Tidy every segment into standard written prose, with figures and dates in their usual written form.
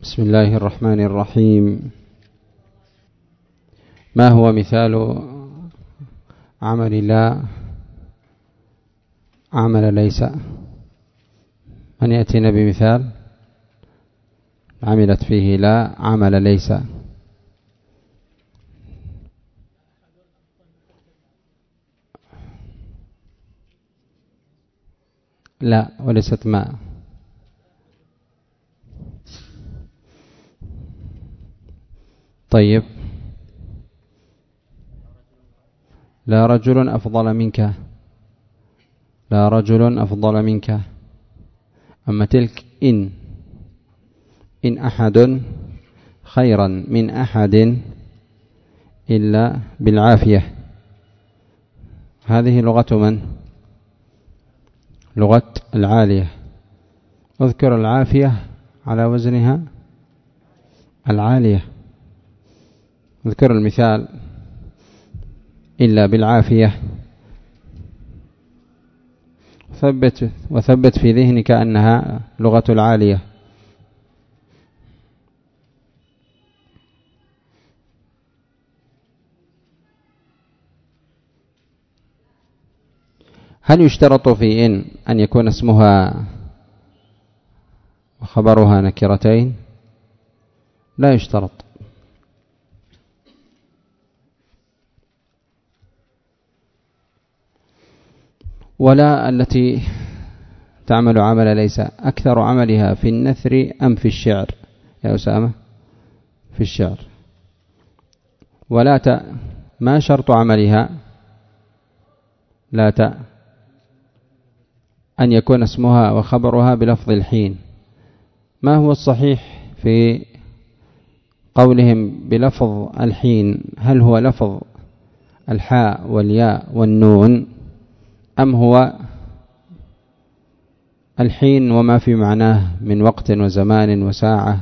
بسم الله الرحمن الرحيم. ما هو مثال عمل لا عمل ليس؟ من يأتينا بمثال عملت فيه لا عمل ليس؟ لا، وليست ما. طيب، لا رجل أفضل منك، لا رجل أفضل منك. أما تلك إن أحد خيرا من أحد إلا بالعافية. هذه لغة من؟ لغة العالية. اذكر العافية على وزنها العالية. اذكر المثال إلا بالعافية. وثبت في ذهنك أنها لغة العالية. هل يشترط في أن يكون اسمها وخبرها نكرتين؟ لا يشترط. ولا التي تعمل عمل ليس أكثر عملها في النثر أم في الشعر يا أسامة؟ في الشعر. ولا ما شرط عملها؟ لا أن يكون اسمها وخبرها بلفظ الحين. ما هو الصحيح في قولهم بلفظ الحين؟ هل هو لفظ الحاء والياء والنون، أم هو الحين وما في معناه من وقت وزمان وساعة؟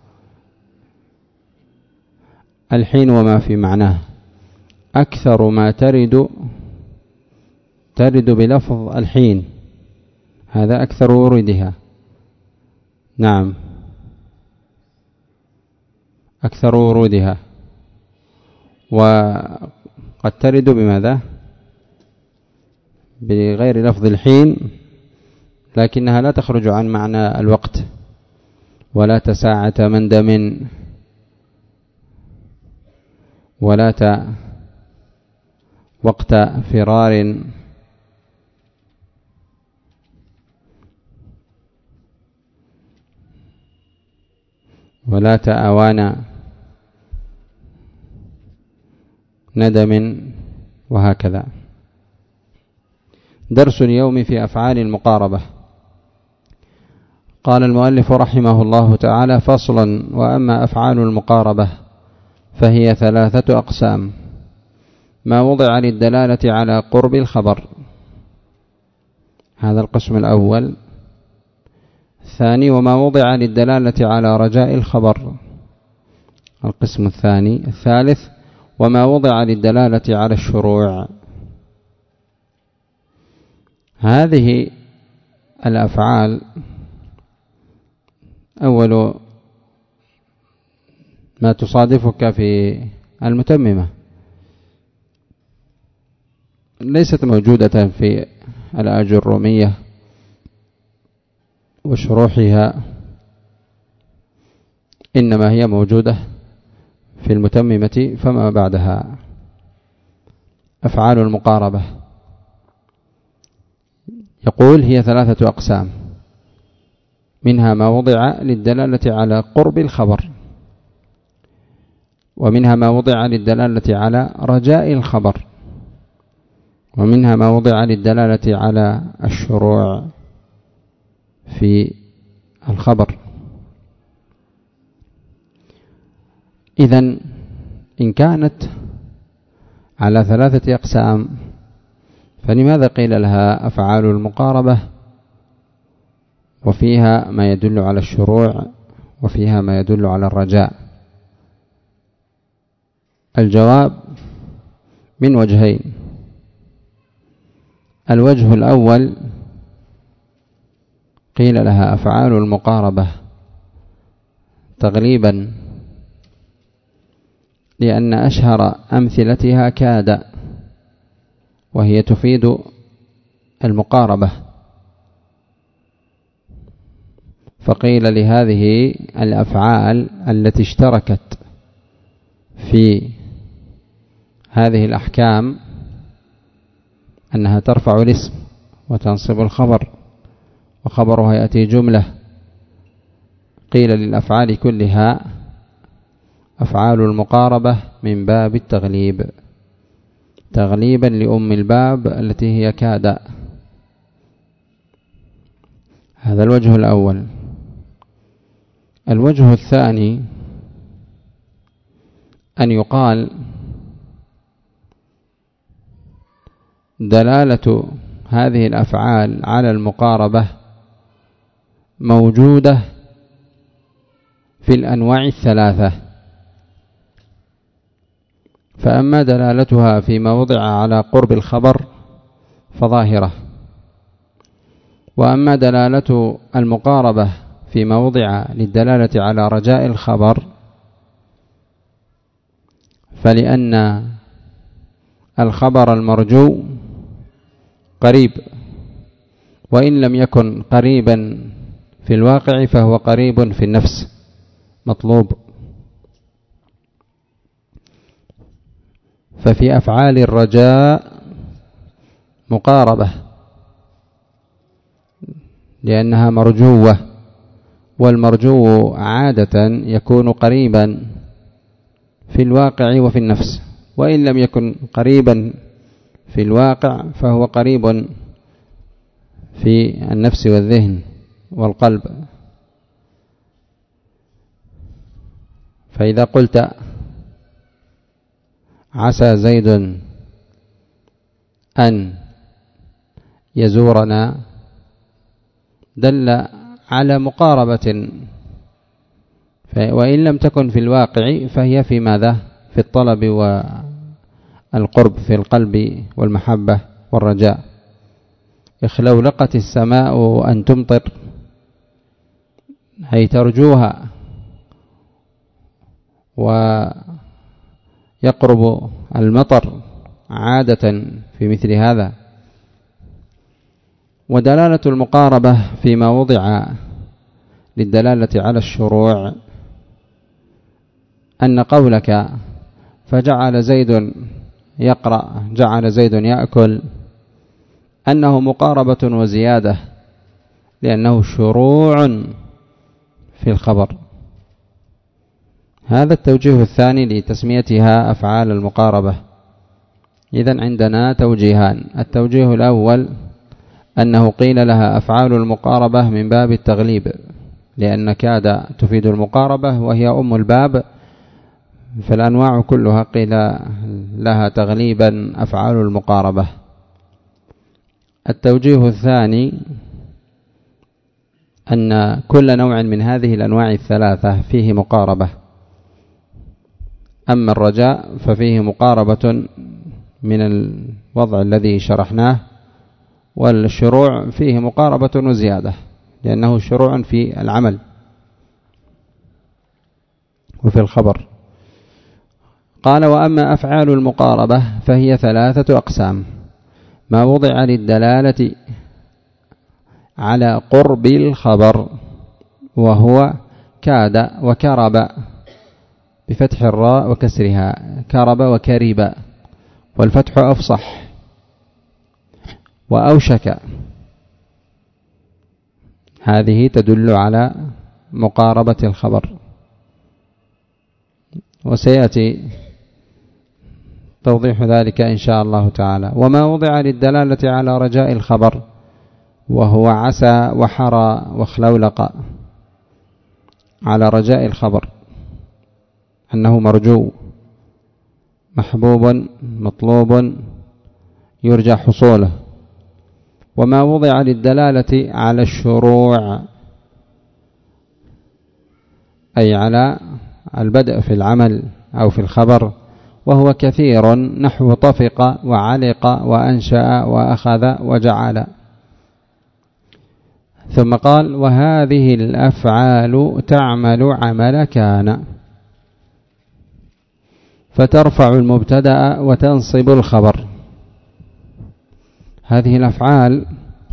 الحين وما في معناه أكثر ما ترد بلفظ الحين، هذا أكثر ورودها. نعم، أكثر ورودها. وقد ترد بماذا؟ بغير لفظ الحين، لكنها لا تخرج عن معنى الوقت. ولا ساعة مندم، ولا وقت فرار، ولا أوان ندم، وهكذا. درس اليوم في أفعال المقاربة. قال المؤلف رحمه الله تعالى: فصل: وأما أفعال المقاربة فهي 3 أقسام: ما وضع للدلالة على قرب الخبر، هذا القسم الأول. الثاني: وما وضع للدلالة على رجاء الخبر، القسم الثاني. الثالث: وما وضع للدلالة على الشروع. هذه الأفعال أول ما تصادفك في المتممة، ليست موجودة في الآجرومية وشروحها، إنما هي موجودة في المتممة فما بعدها. أفعال المقاربة يقول هي 3 أقسام: منها ما وضع للدلالة على قرب الخبر، ومنها ما وضع للدلالة على رجاء الخبر، ومنها ما وضع للدلالة على الشروع في الخبر. إذن إن كانت على 3 أقسام، فلماذا قيل لها أفعال المقاربة وفيها ما يدل على الشروع وفيها ما يدل على الرجاء؟ الجواب من وجهين. الوجه الأول: قيل لها أفعال المقاربة تغليبا، لأن أشهر أمثلتها كاد، وهي تفيد المقاربة، فقيل لهذه الأفعال التي اشتركت في هذه الأحكام أنها ترفع الاسم وتنصب الخبر، وخبرها يأتي جملة. قيل للأفعال كلها أفعال المقاربة من باب التغليب، تغليبا لأم الباب التي هي كاد. هذا الوجه الأول. الوجه الثاني أن يقال دلالة هذه الأفعال على المقاربة موجودة في الأنواع الثلاثة، فأما دلالتها فيما وضع على قرب الخبر فظاهرة، وأما دلالة المقاربة فيما وضع للدلالة على رجاء الخبر فلأن الخبر المرجو قريب، وإن لم يكن قريبا في الواقع فهو قريب في النفس مطلوب. ففي أفعال الرجاء مقاربة لأنها مرجوة، والمرجو عادة يكون قريبا في الواقع وفي النفس، وإن لم يكن قريبا في الواقع فهو قريب في النفس والذهن والقلب. فإذا قلت عسى زيد أن يزورنا دل على مقاربة، وإن لم تكن في الواقع فهي في ماذا؟ في الطلب والقرب في القلب والمحبة والرجاء. لو لقت السماء أن تمطر هي ترجوها ويقرب المطر عادة في مثل هذا. ودلالة المقاربة فيما وضع للدلالة على الشروع أن قولك فجعل زيد يقرأ جعل زيد يأكل أنه مقاربة وزيادة، لأنه شروع في الخبر. هذا التوجيه الثاني لتسميتها أفعال المقاربة. إذن عندنا توجيهان. التوجيه الأول أنه قيل لها أفعال المقاربة من باب التغليب، لأن كاد تفيد المقاربة وهي أم الباب، فالأنواع كلها قيل لها تغليبا أفعال المقاربة. التوجيه الثاني أن كل نوع من هذه الأنواع الثلاثة فيه مقاربة. أما الرجاء ففيه مقاربة من الوضع الذي شرحناه، والشروع فيه مقاربة وزيادة لأنه شروع في العمل وفي الخبر. قال وأما أفعال المقاربة فهي ثلاثة أقسام: ما وضع للدلالة على قرب الخبر وهو كاد وكرب بفتح الراء وكسرها، كرب وكرب، والفتح أفصح، وأوشك، هذه تدل على مقاربة الخبر، وسيأتي توضيح ذلك إن شاء الله تعالى. وما وضع للدلالة على رجاء الخبر وهو عسى وحرى وخلولق، على رجاء الخبر أنه مرجو محبوب مطلوب يرجى حصوله. وما وضع للدلالة على الشروع أي على البدء في العمل أو في الخبر، وهو كثير نحو طفق وعلق وأنشأ وأخذ وجعل. ثم قال وهذه الأفعال تعمل عمل كان، فترفع المبتدأ وتنصب الخبر. هذه الأفعال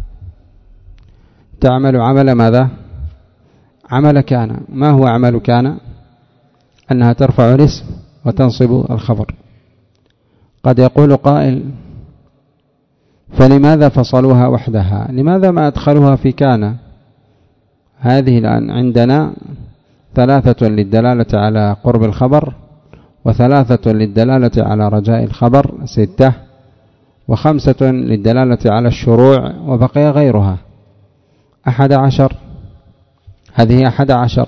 تعمل عمل ماذا؟ عمل كان. ما هو عمل كان؟ أنها ترفع الاسم وتنصب الخبر. قد يقول قائل فلماذا فصلوها وحدها؟ لماذا ما أدخلوها في كان؟ هذه الآن عندنا 3 للدلالة على قرب الخبر، و3 للدلالة على رجاء الخبر 6، و5 للدلالة على الشروع، وبقي غيرها 11. هذه 11.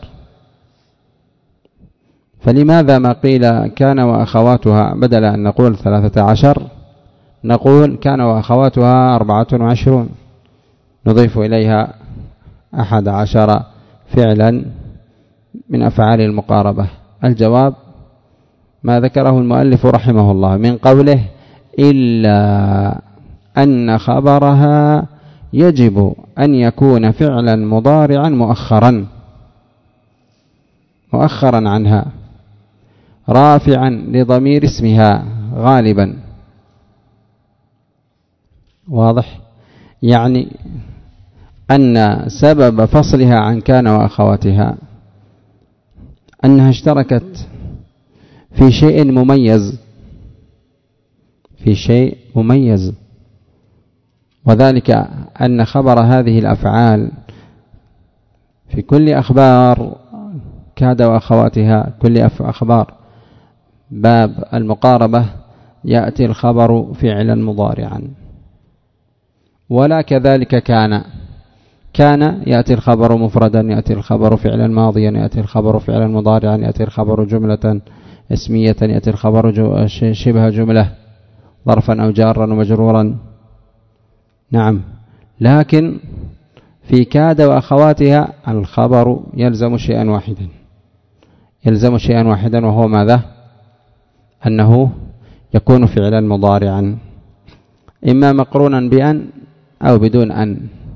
فلماذا ما قيل كان وأخواتها بدل أن نقول 13 نقول كان وأخواتها 24، نضيف إليها 11 فعلا من أفعال المقاربة؟ الجواب ما ذكره المؤلف رحمه الله من قوله إلا أن خبرها يجب أن يكون فعلا مضارعا مؤخرا عنها رافعا لضمير اسمها غالبا. واضح؟ يعني أن سبب فصلها عن كان وأخواتها أنها اشتركت في شيء مميز، وذلك أن خبر هذه الأفعال في كل أخبار كاد وأخواتها، كل أخبار باب المقاربة يأتي الخبر فعلا مضارعا، ولا كذلك كان يأتي الخبر مفردا، يأتي الخبر فعلا ماضيا، يأتي الخبر فعلا مضارعا، يأتي الخبر جملة اسمية، يأتي الخبر شبه جملة ظرفا أو جارا ومجرورا. نعم، لكن في كاد وأخواتها الخبر يلزم شيئا واحدا، وهو ماذا؟ أنه يكون فعلا مضارعا، إما مقرونا بأن أو بدون أن.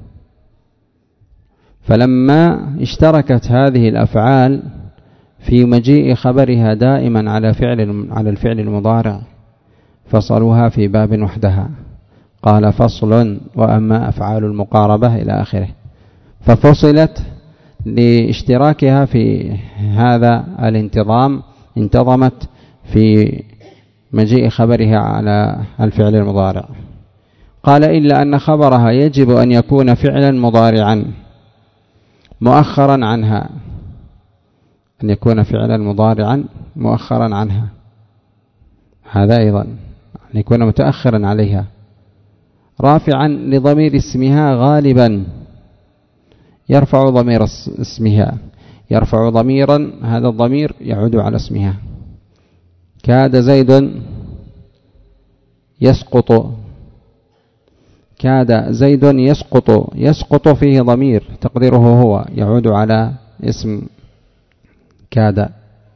فلما اشتركت هذه الأفعال في مجيء خبرها دائما على الفعل المضارع فصلوها في باب وحدها. قال فصل وأما أفعال المقاربة إلى آخره، ففصلت لاشتراكها في هذا الانتظام، انتظمت في مجيء خبرها على الفعل المضارع. قال إلا أن خبرها يجب أن يكون فعلا مضارعا مؤخرا عنها، أن يكون فعلا مضارعا مؤخرا عنها، هذا أيضا أن يكون متأخرا عليها، رافعا لضمير اسمها غالبا، يرفع ضمير اسمها، يرفع ضميرا، هذا الضمير يعود على اسمها. كاد زيد يسقط، كاد زيد يسقط فيه ضمير تقديره هو، يعود على اسم كاد.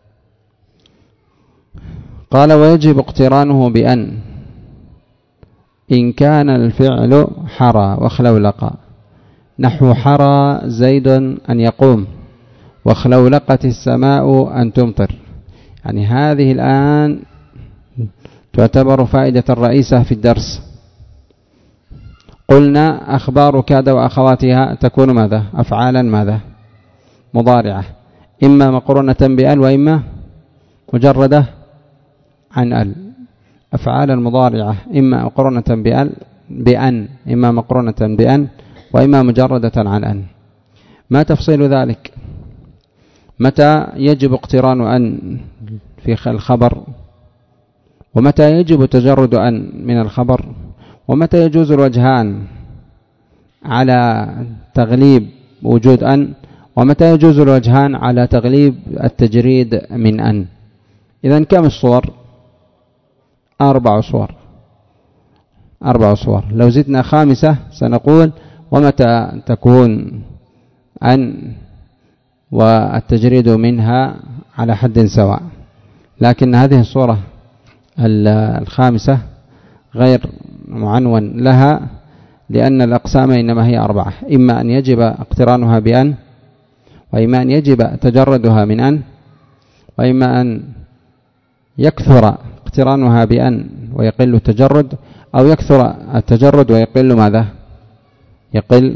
قال ويجب اقترانه بأن إن كان الفعل حرى وخلولق، نحو حرى زيد أن يقوم وخلولقت السماء أن تمطر. يعني هذه الآن تعتبر فائدة الرئيسة في الدرس. قلنا أخبار كاد وأخواتها تكون ماذا؟ أفعالا ماذا؟ مضارعة، إما مقرونة بأل وإما مجردة عن أل. أفعالا مضارعة إما مقرونة بأن، إما مقرونة بأن، وإما مجردة عن أن. ما تفصيل ذلك؟ متى يجب اقتران أن في الخبر، ومتى يجب تجرد أن من الخبر، ومتى يجوز الوجهان على تغليب وجود أن، ومتى يجوز الوجهان على تغليب التجريد من أن. إذن كم الصور؟ 4 صور. 4 صور. لو زدنا 5 سنقول ومتى تكون أن والتجريد منها على حد سواء، لكن هذه الصورة 5 غير معنون لها، لأن الأقسام إنما هي 4: إما أن يجب اقترانها بأن، وإما أن يجب تجردها من أن، وإما أن يكثر اقترانها بأن ويقل التجرد، أو يكثر التجرد ويقل ماذا؟ يقل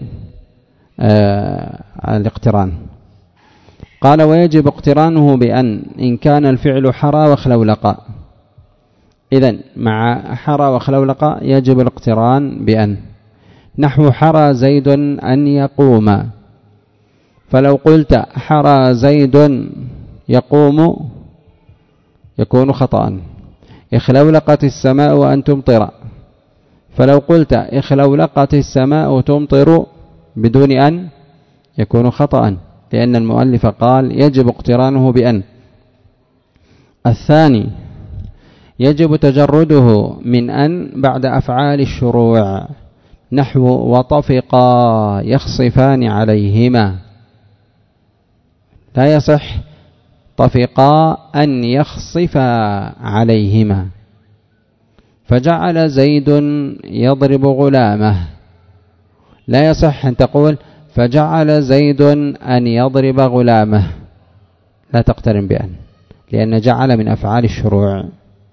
الاقتران. قال: ويجب اقترانه بأن إن كان الفعل حرى وخلولقا. إذن مع حرى وخلولقا يجب الاقتران بأن، نحو حرى زيد أن يقوم. فلو قلت حرى زيد يقوم يكون خطأ. اخلولقت السماء أن تمطر، فلو قلت اخلولقت السماء تمطر بدون أن يكون خطأ، لأن المؤلف قال يجب اقترانه بأن. الثاني: يجب تجرده من أن بعد أفعال الشروع، نحو وطفقا يخصفان عليهما. لا يصح طفقا أن يخصفا عليهما. فجعل زيد يضرب غلامه، لا يصح أن تقول فجعل زيد أن يضرب غلامه، لا تقترن بأن، لأن جعل من أفعال الشروع.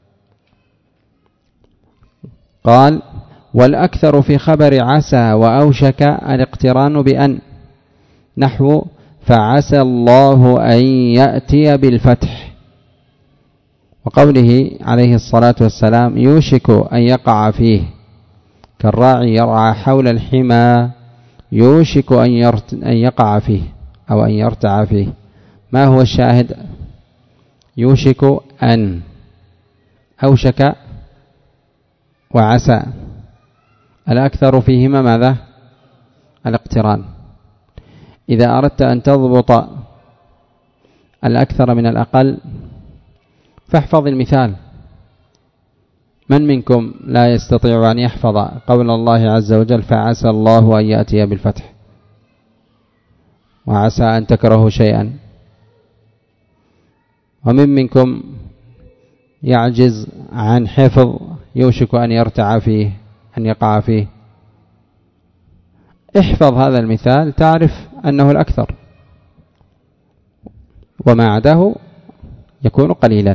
قال: والأكثر في خبر عسى وأوشك الاقتران بأن، نحو فعسى الله أن يأتي بالفتح، وقوله عليه الصلاة والسلام يوشك أن يقع فيه، كالراعي يرعى حول الحمى يوشك أن يقع فيه أو أن يرتع فيه. ما هو الشاهد؟ يوشك أن، أوشك وعسى، الأكثر فيهما ماذا؟ الاقتران. إذا أردت أن تضبط الأكثر من الأقل فاحفظ المثال. من منكم لا يستطيع أن يحفظ قول الله عز وجل فعسى الله أن يأتي بالفتح، وعسى أن تكرهوا شيئا؟ ومن منكم يعجز عن حفظ يوشك أن يرتع فيه، أن يقع فيه؟ احفظ هذا المثال تعرف أنه الأكثر، وما عداه يكون قليلا.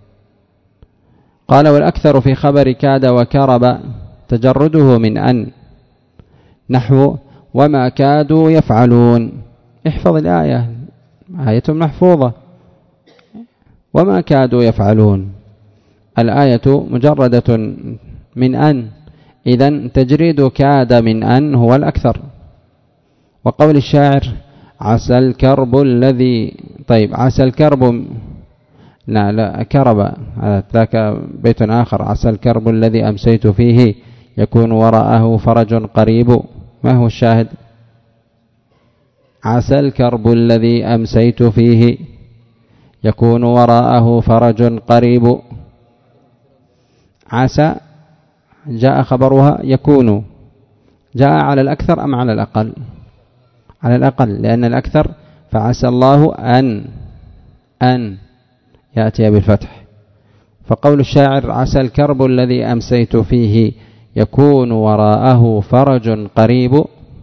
قال: والأكثر في خبر كاد وكرب تجرده من أن، نحو وما كادوا يفعلون. احفظ الآية، آية محفوظة، وما كادوا يفعلون، الآية مجردة من أن، إذن تجريد كاد من أن هو الأكثر. وقول الشاعر عسى الكرب الذي، طيب عسى الكرب، لا كرب، ذاك بيت آخر، عسى الكرب الذي أمسيت فيه يكون وراءه فرج قريب. ما هو الشاهد؟ عسى الكرب الذي أمسيت فيه يكون وراءه فرج قريب. عسى جاء خبرها يكون، جاء على الأكثر أم على الأقل؟ على الأقل، لأن الأكثر فعسى الله أن يأتي بالفتح. فقول الشاعر عسى الكرب الذي أمسيت فيه يكون وراءه فرج قريب،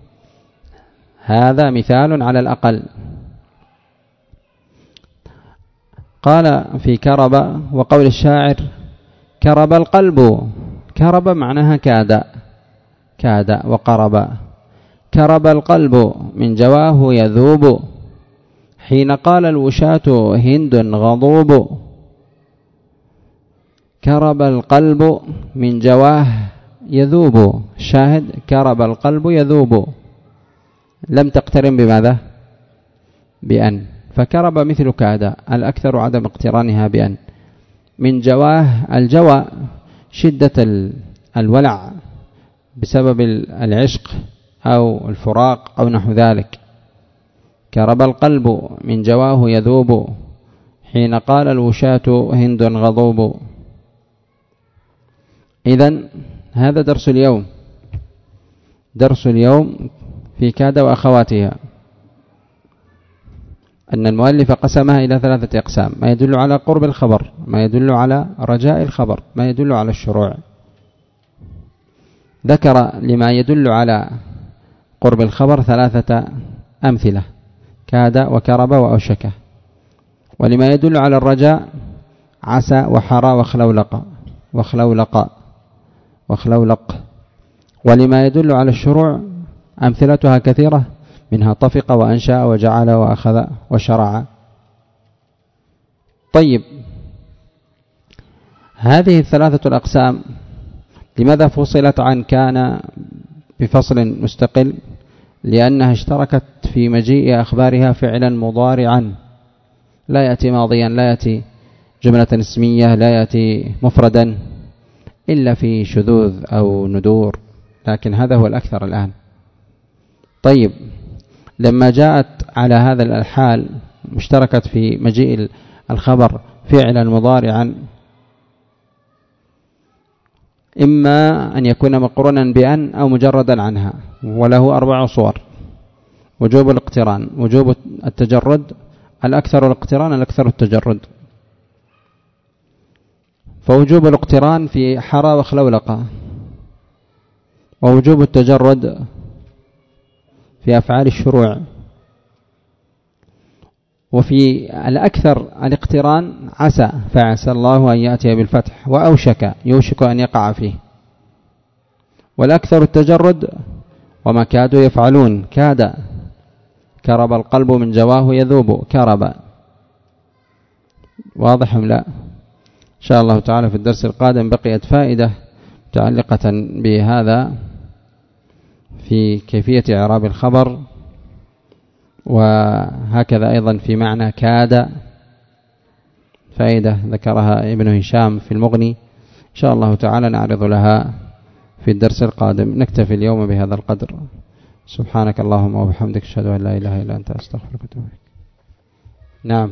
هذا مثال على الأقل. قال في كرب، وقول الشاعر كرب القلب، كرب معناها كاد وقرب. كرب القلب من جواه يذوب، حين قال الوشاة هند غضوب. كرب القلب من جواه يذوب، شاهد كرب القلب يذوب، لم تقترن بماذا؟ بأن. فكرب مثل كاد، الأكثر عدم اقترانها بأن. من جواه، الجوى شدة الولع بسبب العشق أو الفراق أو نحو ذلك. كرب القلب من جواه يذوب، حين قال الوشاة هند غضوب. إذن هذا درس اليوم، درس اليوم في كاد وأخواتها، أن المؤلف قسمها إلى 3 أقسام: ما يدل على قرب الخبر، ما يدل على رجاء الخبر، ما يدل على الشروع. ذكر لما يدل على قرب الخبر 3 أمثلة: كاد وكرب وأوشك. ولما يدل على الرجاء: عسى وحرى وخلولق. ولما يدل على الشروع أمثلتها كثيرة، منها طفق وأنشأ وجعل وأخذ وشرع. طيب، هذه 3 الأقسام لماذا فصلت عن كان بفصل مستقل؟ لأنها اشتركت في مجيء أخبارها فعلا مضارعا، لا يأتي ماضيا، لا يأتي جملة اسمية، لا يأتي مفردا إلا في شذوذ أو ندور، لكن هذا هو الأكثر الآن. طيب، لما جاءت على هذا الحال اشتركت في مجيء الخبر فعلا مضارعا، إما أن يكون مقرونا بأن أو مجردا عنها، وله 4 صور: وجوب الاقتران، وجوب التجرد، الأكثر الاقتران، الأكثر التجرد. فوجوب الاقتران في حرى وخلولقة، ووجوب التجرد في أفعال الشروع. وفي الأكثر الاقتران عسى، فعسى الله أن يأتي بالفتح، وأوشك، يوشك أن يقع فيه. والأكثر التجرد: وما كادوا يفعلون، كاد، كرب القلب من جواه يذوب، كرب. واضح أم لا؟ إن شاء الله تعالى في الدرس القادم بقيت فائدة متعلقة بهذا في كيفية إعراب الخبر، وهكذا أيضا في معنى كاد، فائدة ذكرها ابن هشام في المغني. إن شاء الله تعالى نعرض لها في الدرس القادم. نكتفي اليوم بهذا القدر. سبحانك اللهم وبحمدك، أشهد أن لا إله إلا أنت، أستغفرك وأتوب إليك. نعم.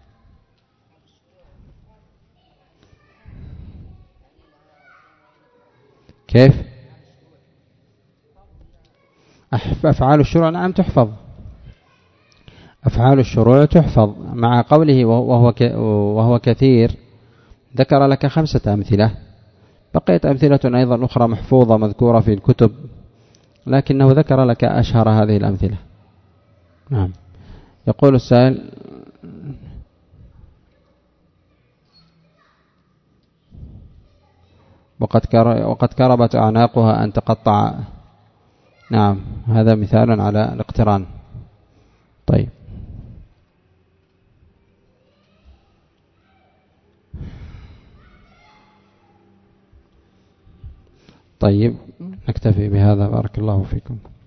كيف؟ أفعال الشروع نعم تحفظ، أفعال الشروع تحفظ، مع قوله وهو كثير ذكر لك 5 أمثلة. بقيت أمثلة أيضا أخرى محفوظة مذكورة في الكتب، لكنه ذكر لك أشهر هذه الأمثلة. نعم. يقول السائل: وقد كربت أعناقها أن تقطع. نعم، هذا مثال على الاقتران. طيب، نكتفي بهذا. بارك الله فيكم.